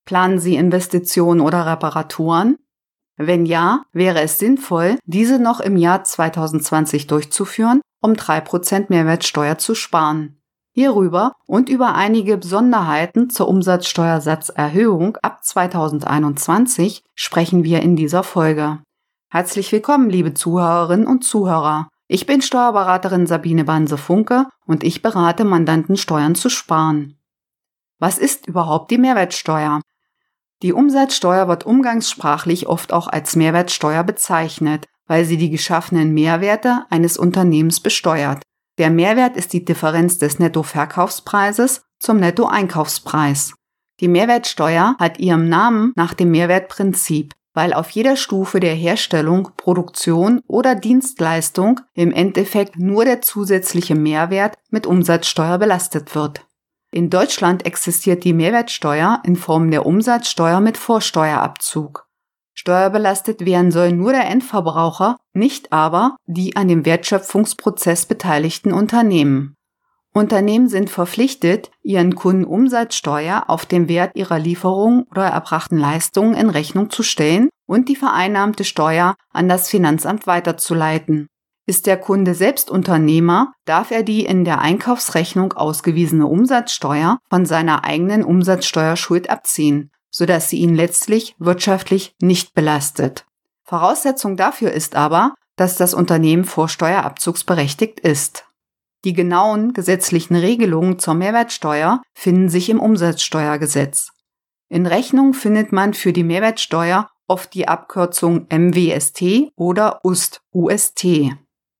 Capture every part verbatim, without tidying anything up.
Planen Sie Investitionen oder Reparaturen? Wenn ja, wäre es sinnvoll, diese noch im Jahr zweitausendzwanzig durchzuführen, um drei Prozent Mehrwertsteuer zu sparen. Hierüber und über einige Besonderheiten zur Umsatzsteuersatzerhöhung ab zweitausendeinundzwanzig sprechen wir in dieser Folge. Herzlich willkommen, liebe Zuhörerinnen und Zuhörer. Ich bin Steuerberaterin Sabine Banse-Funke und ich berate Mandanten, Steuern zu sparen. Was ist überhaupt die Mehrwertsteuer? Die Umsatzsteuer wird umgangssprachlich oft auch als Mehrwertsteuer bezeichnet, weil sie die geschaffenen Mehrwerte eines Unternehmens besteuert. Der Mehrwert ist die Differenz des Nettoverkaufspreises zum Nettoeinkaufspreis. Die Mehrwertsteuer hat ihrem Namen nach dem Mehrwertprinzip, weil auf jeder Stufe der Herstellung, Produktion oder Dienstleistung im Endeffekt nur der zusätzliche Mehrwert mit Umsatzsteuer belastet wird. In Deutschland existiert die Mehrwertsteuer in Form der Umsatzsteuer mit Vorsteuerabzug. Steuerbelastet werden soll nur der Endverbraucher, nicht aber die an dem Wertschöpfungsprozess beteiligten Unternehmen. Unternehmen sind verpflichtet, ihren Kunden Umsatzsteuer auf den Wert ihrer Lieferungen oder erbrachten Leistungen in Rechnung zu stellen und die vereinnahmte Steuer an das Finanzamt weiterzuleiten. Ist der Kunde selbst Unternehmer, darf er die in der Einkaufsrechnung ausgewiesene Umsatzsteuer von seiner eigenen Umsatzsteuerschuld abziehen, sodass sie ihn letztlich wirtschaftlich nicht belastet. Voraussetzung dafür ist aber, dass das Unternehmen vorsteuerabzugsberechtigt ist. Die genauen gesetzlichen Regelungen zur Mehrwertsteuer finden sich im Umsatzsteuergesetz. In Rechnungen findet man für die Mehrwertsteuer oft die Abkürzung M W S T oder U S T, U S T.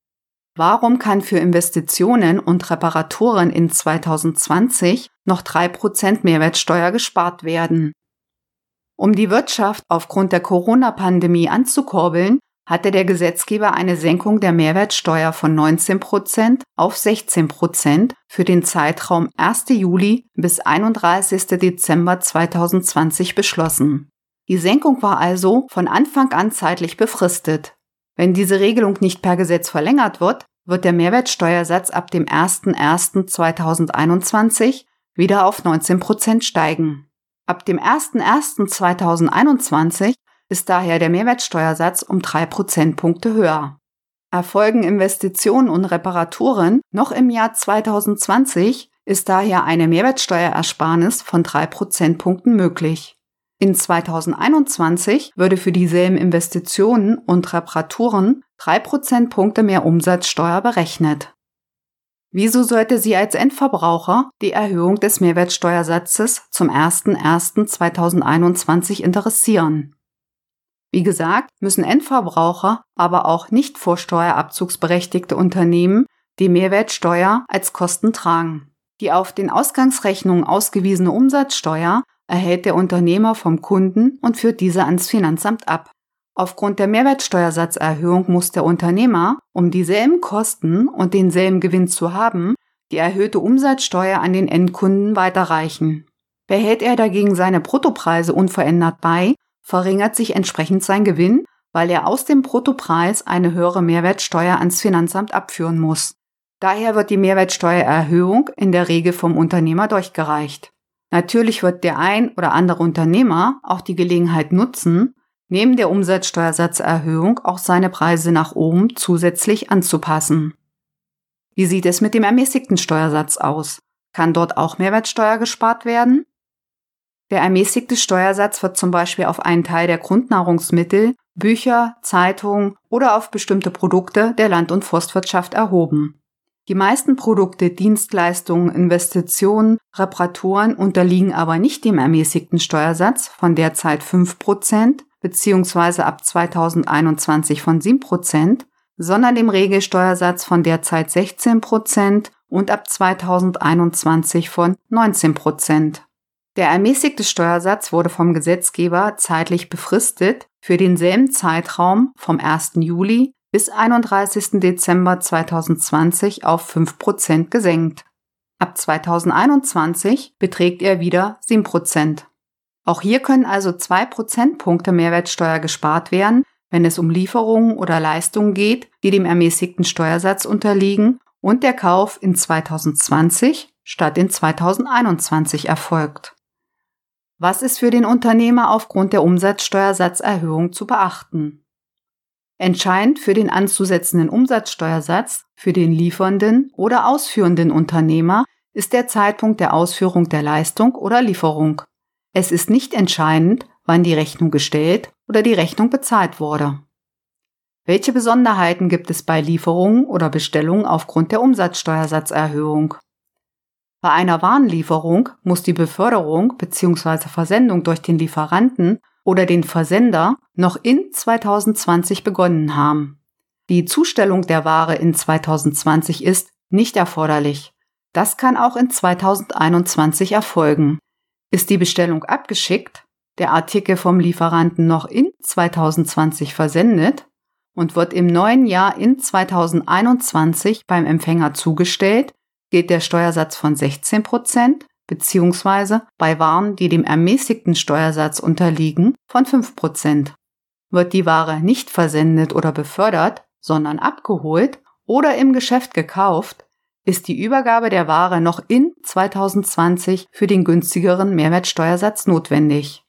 Warum kann für Investitionen und Reparaturen in zweitausendzwanzig noch drei Prozent Mehrwertsteuer gespart werden? Um die Wirtschaft aufgrund der Corona-Pandemie anzukurbeln, hatte der Gesetzgeber eine Senkung der Mehrwertsteuer von neunzehn Prozent auf sechzehn Prozent für den Zeitraum ersten Juli bis einunddreißigsten Dezember zweitausendzwanzig beschlossen. Die Senkung war also von Anfang an zeitlich befristet. Wenn diese Regelung nicht per Gesetz verlängert wird, wird der Mehrwertsteuersatz ab dem ersten ersten zweitausendeinundzwanzig wieder auf neunzehn Prozent steigen. Ab dem ersten ersten zweitausendeinundzwanzig ist daher der Mehrwertsteuersatz um drei Prozentpunkte höher. Erfolgen Investitionen und Reparaturen noch im Jahr zweitausendzwanzig, ist daher eine Mehrwertsteuerersparnis von drei Prozentpunkten möglich. In zweitausendeinundzwanzig würde für dieselben Investitionen und Reparaturen drei Prozentpunkte mehr Umsatzsteuer berechnet. Wieso sollte Sie als Endverbraucher die Erhöhung des Mehrwertsteuersatzes zum ersten ersten zweitausendeinundzwanzig interessieren? Wie gesagt, müssen Endverbraucher, aber auch nicht vorsteuerabzugsberechtigte Unternehmen die Mehrwertsteuer als Kosten tragen. Die auf den Ausgangsrechnungen ausgewiesene Umsatzsteuer erhält der Unternehmer vom Kunden und führt diese ans Finanzamt ab. Aufgrund der Mehrwertsteuersatzerhöhung muss der Unternehmer, um dieselben Kosten und denselben Gewinn zu haben, die erhöhte Umsatzsteuer an den Endkunden weiterreichen. Behält er dagegen seine Bruttopreise unverändert bei, verringert sich entsprechend sein Gewinn, weil er aus dem Bruttopreis eine höhere Mehrwertsteuer ans Finanzamt abführen muss. Daher wird die Mehrwertsteuererhöhung in der Regel vom Unternehmer durchgereicht. Natürlich wird der ein oder andere Unternehmer auch die Gelegenheit nutzen, neben der Umsatzsteuersatzerhöhung auch seine Preise nach oben zusätzlich anzupassen. Wie sieht es mit dem ermäßigten Steuersatz aus? Kann dort auch Mehrwertsteuer gespart werden? Der ermäßigte Steuersatz wird zum Beispiel auf einen Teil der Grundnahrungsmittel, Bücher, Zeitungen oder auf bestimmte Produkte der Land- und Forstwirtschaft erhoben. Die meisten Produkte, Dienstleistungen, Investitionen, Reparaturen unterliegen aber nicht dem ermäßigten Steuersatz von derzeit fünf Prozent bzw. ab zweitausendeinundzwanzig von sieben Prozent, sondern dem Regelsteuersatz von derzeit sechzehn Prozent und ab zweitausendeinundzwanzig von neunzehn Prozent. Der ermäßigte Steuersatz wurde vom Gesetzgeber zeitlich befristet für denselben Zeitraum vom ersten Juli bis einunddreißigsten Dezember zweitausendzwanzig auf fünf Prozent gesenkt. Ab zweitausendeinundzwanzig beträgt er wieder sieben Prozent. Auch hier können also zwei Prozentpunkte Mehrwertsteuer gespart werden, wenn es um Lieferungen oder Leistungen geht, die dem ermäßigten Steuersatz unterliegen und der Kauf in zweitausendzwanzig statt in zweitausendeinundzwanzig erfolgt. Was ist für den Unternehmer aufgrund der Umsatzsteuersatzerhöhung zu beachten? Entscheidend für den anzusetzenden Umsatzsteuersatz für den liefernden oder ausführenden Unternehmer ist der Zeitpunkt der Ausführung der Leistung oder Lieferung. Es ist nicht entscheidend, wann die Rechnung gestellt oder die Rechnung bezahlt wurde. Welche Besonderheiten gibt es bei Lieferungen oder Bestellungen aufgrund der Umsatzsteuersatzerhöhung? Bei einer Warenlieferung muss die Beförderung bzw. Versendung durch den Lieferanten oder den Versender noch in zweitausendzwanzig begonnen haben. Die Zustellung der Ware in zweitausendzwanzig ist nicht erforderlich. Das kann auch in zweitausendeinundzwanzig erfolgen. Ist die Bestellung abgeschickt, der Artikel vom Lieferanten noch in zweitausendzwanzig versendet und wird im neuen Jahr in zweitausendeinundzwanzig beim Empfänger zugestellt, gilt der Steuersatz von sechzehn Prozent bzw. bei Waren, die dem ermäßigten Steuersatz unterliegen, von fünf Prozent. Wird die Ware nicht versendet oder befördert, sondern abgeholt oder im Geschäft gekauft, ist die Übergabe der Ware noch in zweitausendzwanzig für den günstigeren Mehrwertsteuersatz notwendig.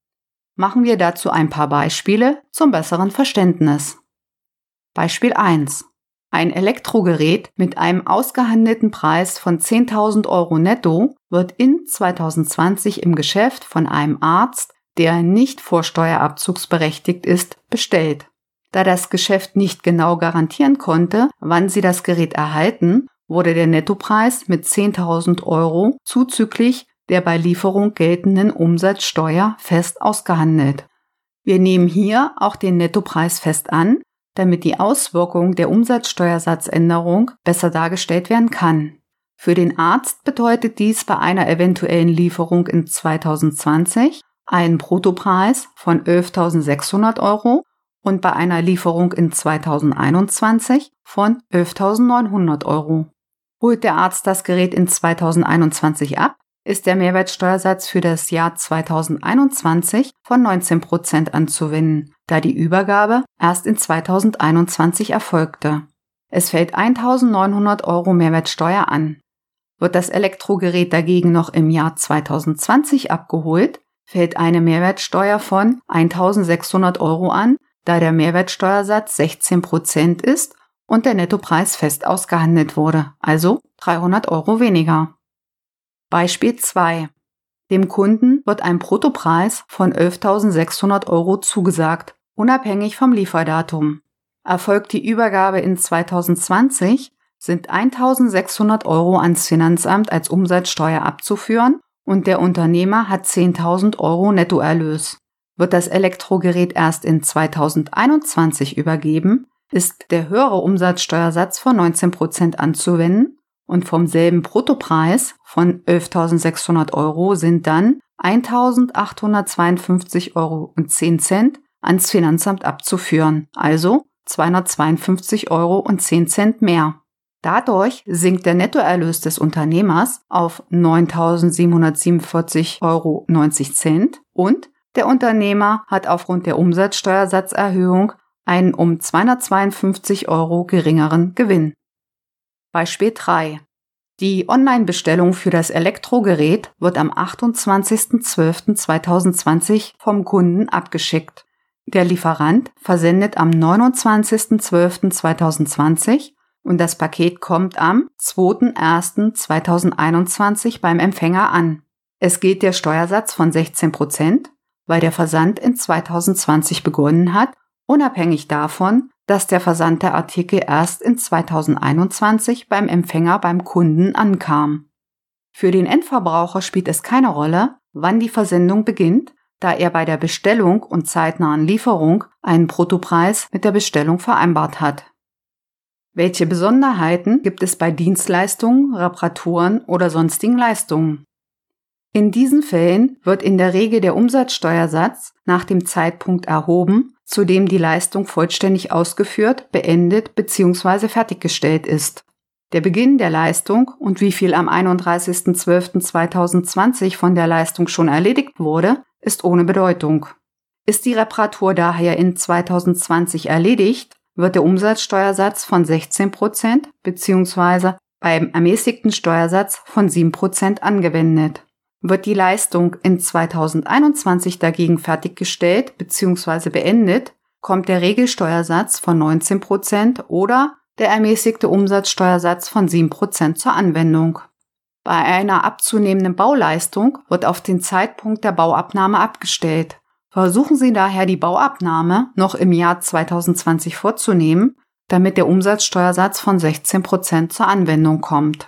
Machen wir dazu ein paar Beispiele zum besseren Verständnis. Beispiel eins. Ein Elektrogerät mit einem ausgehandelten Preis von zehntausend Euro netto wird in zweitausendzwanzig im Geschäft von einem Arzt, der nicht vorsteuerabzugsberechtigt ist, bestellt. Da das Geschäft nicht genau garantieren konnte, wann sie das Gerät erhalten, wurde der Nettopreis mit zehntausend Euro zuzüglich der bei Lieferung geltenden Umsatzsteuer fest ausgehandelt. Wir nehmen hier auch den Nettopreis fest an, damit die Auswirkung der Umsatzsteuersatzänderung besser dargestellt werden kann. Für den Arzt bedeutet dies bei einer eventuellen Lieferung in zweitausendzwanzig einen Bruttopreis von elftausendsechshundert Euro und bei einer Lieferung in zweitausendeinundzwanzig von elftausendneunhundert Euro. Holt der Arzt das Gerät in zweitausendeinundzwanzig ab, ist der Mehrwertsteuersatz für das Jahr zweitausendeinundzwanzig von neunzehn Prozent anzuwenden, da die Übergabe erst in zweitausendeinundzwanzig erfolgte. Es fällt eintausendneunhundert Euro Mehrwertsteuer an. Wird das Elektrogerät dagegen noch im Jahr zweitausendzwanzig abgeholt, fällt eine Mehrwertsteuer von eintausendsechshundert Euro an, da der Mehrwertsteuersatz sechzehn Prozent ist und der Nettopreis fest ausgehandelt wurde, also dreihundert Euro weniger. Beispiel zwei. Dem Kunden wird ein Bruttopreis von elftausendsechshundert Euro zugesagt, unabhängig vom Lieferdatum. Erfolgt die Übergabe in zweitausendzwanzig, sind eintausendsechshundert Euro ans Finanzamt als Umsatzsteuer abzuführen und der Unternehmer hat zehntausend Euro Nettoerlös. Wird das Elektrogerät erst in zweitausendeinundzwanzig übergeben, ist der höhere Umsatzsteuersatz von neunzehn Prozent anzuwenden und vom selben Bruttopreis von elftausendsechshundert Euro sind dann eintausendachthundertzweiundfünfzig Euro und zehn Cent ans Finanzamt abzuführen, also zweihundertzweiundfünfzig Euro und zehn Cent mehr. Dadurch sinkt der Nettoerlös des Unternehmers auf neuntausendsiebenhundertsiebenundvierzig Euro neunzig Cent und der Unternehmer hat aufgrund der Umsatzsteuersatzerhöhung einen um zweihundertzweiundfünfzig Euro geringeren Gewinn. Beispiel drei. Die Online-Bestellung für das Elektrogerät wird am achtundzwanzigsten zwölften zweitausendzwanzig vom Kunden abgeschickt. Der Lieferant versendet am neunundzwanzigsten zwölften zweitausendzwanzig und das Paket kommt am zweiten ersten zweitausendeinundzwanzig beim Empfänger an. Es gilt der Steuersatz von sechzehn Prozent, weil der Versand in zweitausendzwanzig begonnen hat, unabhängig davon, dass der Versand der Artikel erst in zweitausendeinundzwanzig beim Empfänger beim Kunden ankam. Für den Endverbraucher spielt es keine Rolle, wann die Versendung beginnt, da er bei der Bestellung und zeitnahen Lieferung einen Bruttopreis mit der Bestellung vereinbart hat. Welche Besonderheiten gibt es bei Dienstleistungen, Reparaturen oder sonstigen Leistungen? In diesen Fällen wird in der Regel der Umsatzsteuersatz nach dem Zeitpunkt erhoben, zu dem die Leistung vollständig ausgeführt, beendet bzw. fertiggestellt ist. Der Beginn der Leistung und wie viel am einunddreißigsten zwölften zweitausendzwanzig von der Leistung schon erledigt wurde, ist ohne Bedeutung. Ist die Reparatur daher in zweitausendzwanzig erledigt, wird der Umsatzsteuersatz von sechzehn Prozent bzw. beim ermäßigten Steuersatz von sieben Prozent angewendet. Wird die Leistung in zweitausendeinundzwanzig dagegen fertiggestellt bzw. beendet, kommt der Regelsteuersatz von neunzehn Prozent oder der ermäßigte Umsatzsteuersatz von sieben Prozent zur Anwendung. Bei einer abzunehmenden Bauleistung wird auf den Zeitpunkt der Bauabnahme abgestellt. Versuchen Sie daher, die Bauabnahme noch im Jahr zweitausendzwanzig vorzunehmen, damit der Umsatzsteuersatz von sechzehn Prozent zur Anwendung kommt.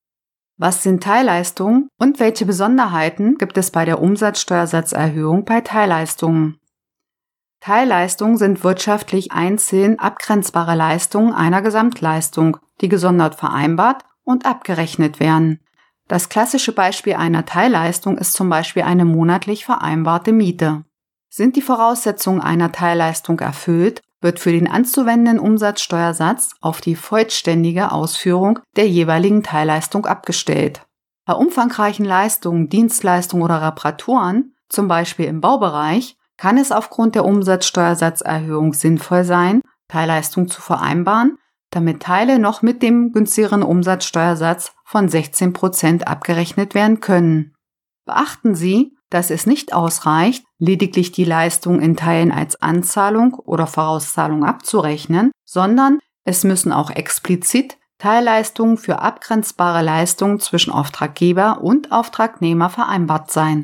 Was sind Teilleistungen und welche Besonderheiten gibt es bei der Umsatzsteuersatzerhöhung bei Teilleistungen? Teilleistungen sind wirtschaftlich einzeln abgrenzbare Leistungen einer Gesamtleistung, die gesondert vereinbart und abgerechnet werden. Das klassische Beispiel einer Teilleistung ist zum Beispiel eine monatlich vereinbarte Miete. Sind die Voraussetzungen einer Teilleistung erfüllt, wird für den anzuwendenden Umsatzsteuersatz auf die vollständige Ausführung der jeweiligen Teilleistung abgestellt. Bei umfangreichen Leistungen, Dienstleistungen oder Reparaturen, zum Beispiel im Baubereich, kann es aufgrund der Umsatzsteuersatzerhöhung sinnvoll sein, Teilleistung zu vereinbaren, damit Teile noch mit dem günstigeren Umsatzsteuersatz von sechzehn Prozent abgerechnet werden können. Beachten Sie, dass es nicht ausreicht, lediglich die Leistung in Teilen als Anzahlung oder Vorauszahlung abzurechnen, sondern es müssen auch explizit Teilleistungen für abgrenzbare Leistungen zwischen Auftraggeber und Auftragnehmer vereinbart sein.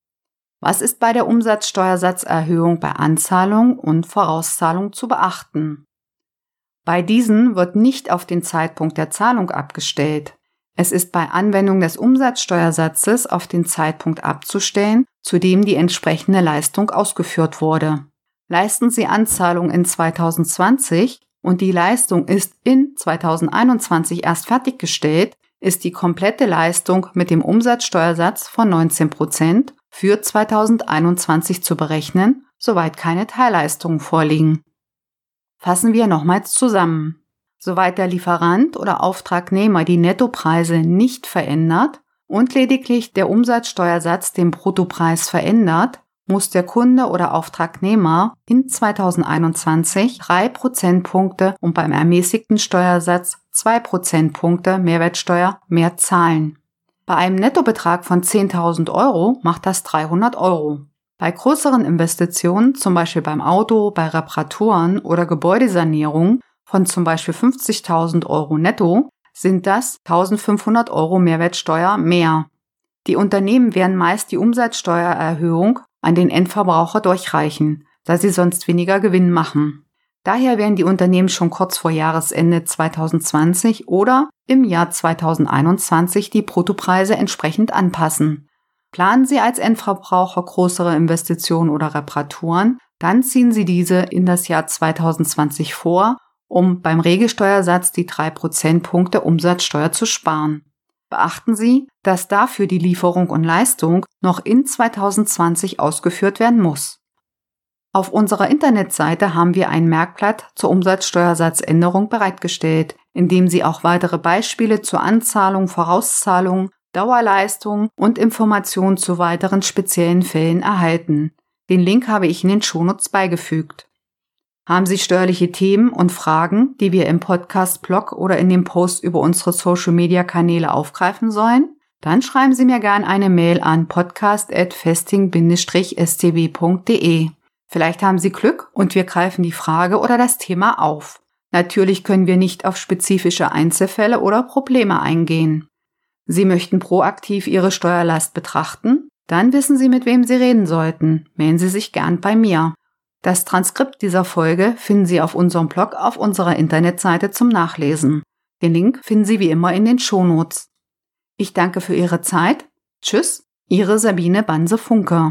Was ist bei der Umsatzsteuersatzerhöhung bei Anzahlung und Vorauszahlung zu beachten? Bei diesen wird nicht auf den Zeitpunkt der Zahlung abgestellt. Es ist bei Anwendung des Umsatzsteuersatzes auf den Zeitpunkt abzustellen, zu dem die entsprechende Leistung ausgeführt wurde. Leisten Sie Anzahlung in zweitausendzwanzig und die Leistung ist in zweitausendeinundzwanzig erst fertiggestellt, ist die komplette Leistung mit dem Umsatzsteuersatz von neunzehn Prozent für zweitausendeinundzwanzig zu berechnen, soweit keine Teilleistungen vorliegen. Fassen wir nochmals zusammen. Soweit der Lieferant oder Auftragnehmer die Nettopreise nicht verändert und lediglich der Umsatzsteuersatz den Bruttopreis verändert, muss der Kunde oder Auftragnehmer in zweitausendeinundzwanzig drei Prozentpunkte und beim ermäßigten Steuersatz zwei Prozentpunkte Mehrwertsteuer mehr zahlen. Bei einem Nettobetrag von zehntausend Euro macht das dreihundert Euro. Bei größeren Investitionen, zum Beispiel beim Auto, bei Reparaturen oder Gebäudesanierung von zum Beispiel fünfzigtausend Euro netto, sind das eintausendfünfhundert Euro Mehrwertsteuer mehr. Die Unternehmen werden meist die Umsatzsteuererhöhung an den Endverbraucher durchreichen, da sie sonst weniger Gewinn machen. Daher werden die Unternehmen schon kurz vor Jahresende zweitausendzwanzig oder im Jahr zweitausendeinundzwanzig die Bruttopreise entsprechend anpassen. Planen Sie als Endverbraucher größere Investitionen oder Reparaturen, dann ziehen Sie diese in das Jahr zweitausendzwanzig vor, um beim Regelsteuersatz die drei Prozentpunkte Umsatzsteuer zu sparen. Beachten Sie, dass dafür die Lieferung und Leistung noch in zweitausendzwanzig ausgeführt werden muss. Auf unserer Internetseite haben wir ein Merkblatt zur Umsatzsteuersatzänderung bereitgestellt, in dem Sie auch weitere Beispiele zur Anzahlung, Vorauszahlung, Dauerleistung und Informationen zu weiteren speziellen Fällen erhalten. Den Link habe ich in den Shownotes beigefügt. Haben Sie steuerliche Themen und Fragen, die wir im Podcast-Blog oder in dem Post über unsere Social-Media-Kanäle aufgreifen sollen? Dann schreiben Sie mir gerne eine Mail an podcast at festing Bindestrich s t b punkt d e. Vielleicht haben Sie Glück und wir greifen die Frage oder das Thema auf. Natürlich können wir nicht auf spezifische Einzelfälle oder Probleme eingehen. Sie möchten proaktiv Ihre Steuerlast betrachten? Dann wissen Sie, mit wem Sie reden sollten. Melden Sie sich gern bei mir. Das Transkript dieser Folge finden Sie auf unserem Blog auf unserer Internetseite zum Nachlesen. Den Link finden Sie wie immer in den Shownotes. Ich danke für Ihre Zeit. Tschüss, Ihre Sabine Banse-Funke.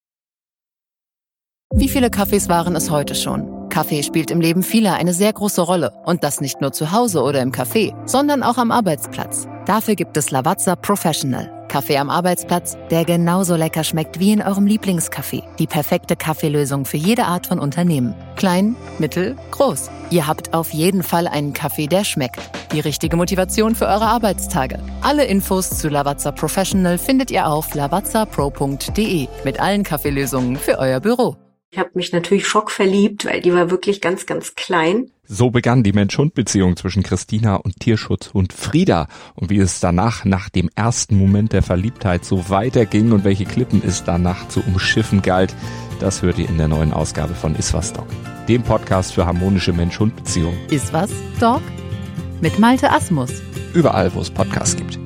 Wie viele Kaffees waren es heute schon? Kaffee spielt im Leben vieler eine sehr große Rolle. Und das nicht nur zu Hause oder im Café, sondern auch am Arbeitsplatz. Dafür gibt es Lavazza Professional. Kaffee am Arbeitsplatz, der genauso lecker schmeckt wie in eurem Lieblingscafé. Die perfekte Kaffeelösung für jede Art von Unternehmen. Klein, mittel, groß. Ihr habt auf jeden Fall einen Kaffee, der schmeckt. Die richtige Motivation für eure Arbeitstage. Alle Infos zu Lavazza Professional findet ihr auf lavazza pro punkt d e mit allen Kaffeelösungen für euer Büro. Ich habe mich natürlich schockverliebt, weil die war wirklich ganz, ganz klein. So begann die Mensch-Hund-Beziehung zwischen Christina und Tierschutzhund Frieda. Und wie es danach, nach dem ersten Moment der Verliebtheit, so weiterging und welche Klippen es danach zu umschiffen galt, das hört ihr in der neuen Ausgabe von Iswas Dog, dem Podcast für harmonische Mensch-Hund-Beziehungen. Iswas Dog? Mit Malte Asmus. Überall, wo es Podcasts gibt.